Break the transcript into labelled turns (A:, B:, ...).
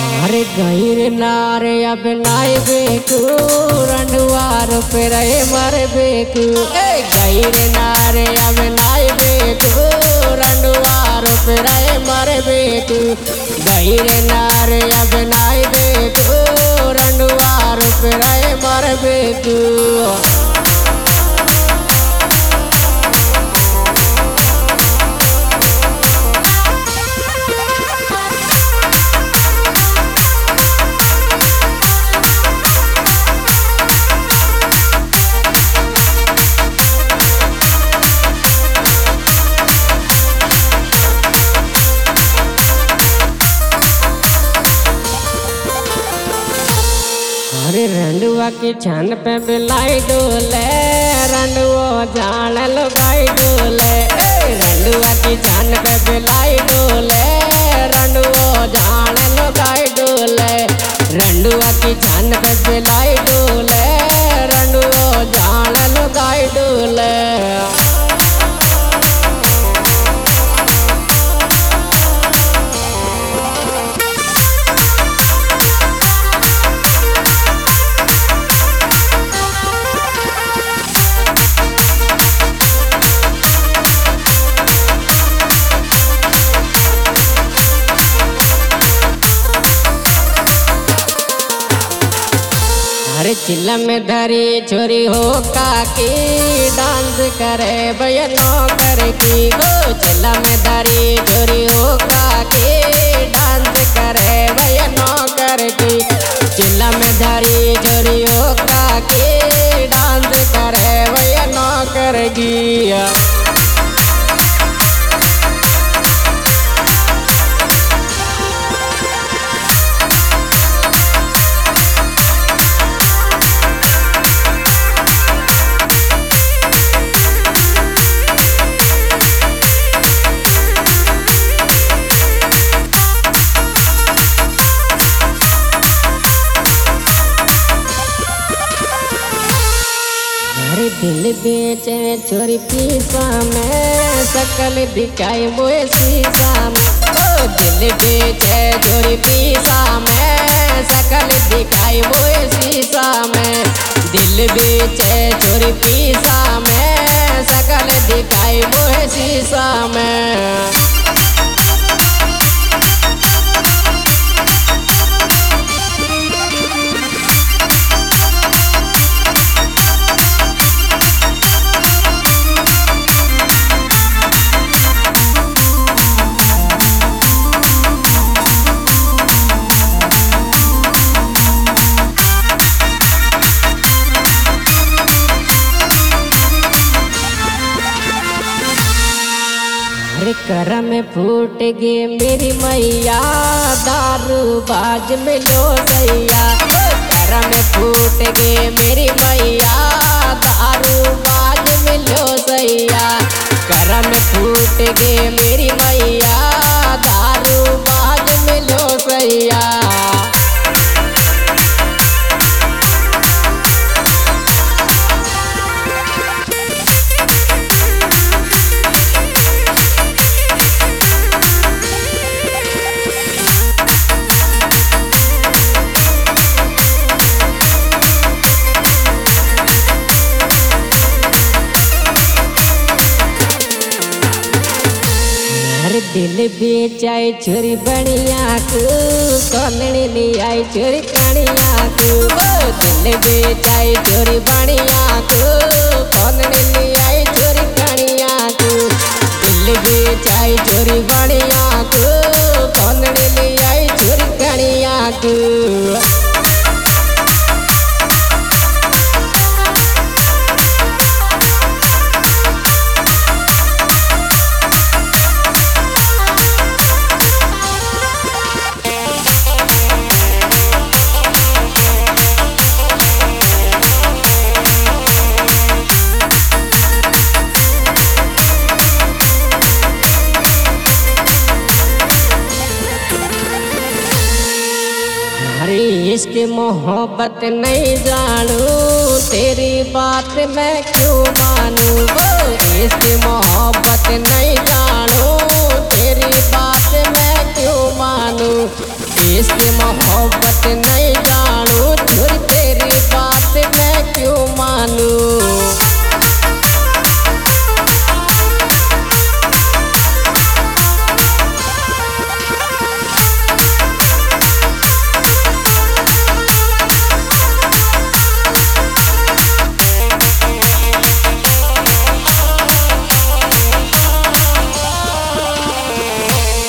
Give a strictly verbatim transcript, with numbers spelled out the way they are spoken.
A: अरे गईर नारे अब नाय बेकू रंडवार पे रहे मर बेकू ए गईर नारे अब नाय बेकू रंडवार पे रहे मर बेकू गईर नारे अब नाय बेकू रंडवार पे रहे मर बेकू। अरे रंडुआ की छन पे बिलाई डोले रंडुआ जान लो गाई डोले रंडुआ की छन पे बिलाई डोले रंडुआ जान लो गाई डोले रंडुआ की छन पे बिलाई डोले रंडुआ जान लो गाई डोले। अरे चिल्ला में धरी छोरी हो काकी डांस करे बयनो कर की गो चिल्ला में धरी छोरी हो काकी डांस करे बयनो कर की चिल्ला में धरी छोरी हो काकी डांस करे बयनो कर की। अरे दिल बेचे छोरी पीसा में सकल दिखाई मोए शीशा में ओ दिल बेचे छोरी पीसा में सकल दिखाई मोए शीशा में दिल बेचे छोरी पीसा में सकल दिखाई मोए शीशा में। अरे कर में फूट गे मेरी मैया दारू बाज में लो सैया कर में फूट गे मेरी मैया दारू बाज में लो सैया कर में फूट गे मेरी मैया दारू बाज में लो सैया। दिल बेचाई छोरी बनिया को कौनड़ी ले आई छोरी कनिया को दिल बेचाई छोरी बनिया को कौनड़ी ले आई छोरी कनिया को दिल बेचाई छोरी बनिया को कौनड़ी ले आई छोरी कनिया को। इश्क मोहब्बत नहीं जानू तेरी बात मैं क्यों मानू इश्क मोहब्बत नहीं जानू तेरी बात मैं क्यों मानू, इश्क मोहब्बत नहीं जानू, झूठ तेरी बात मैं क्यों मानू।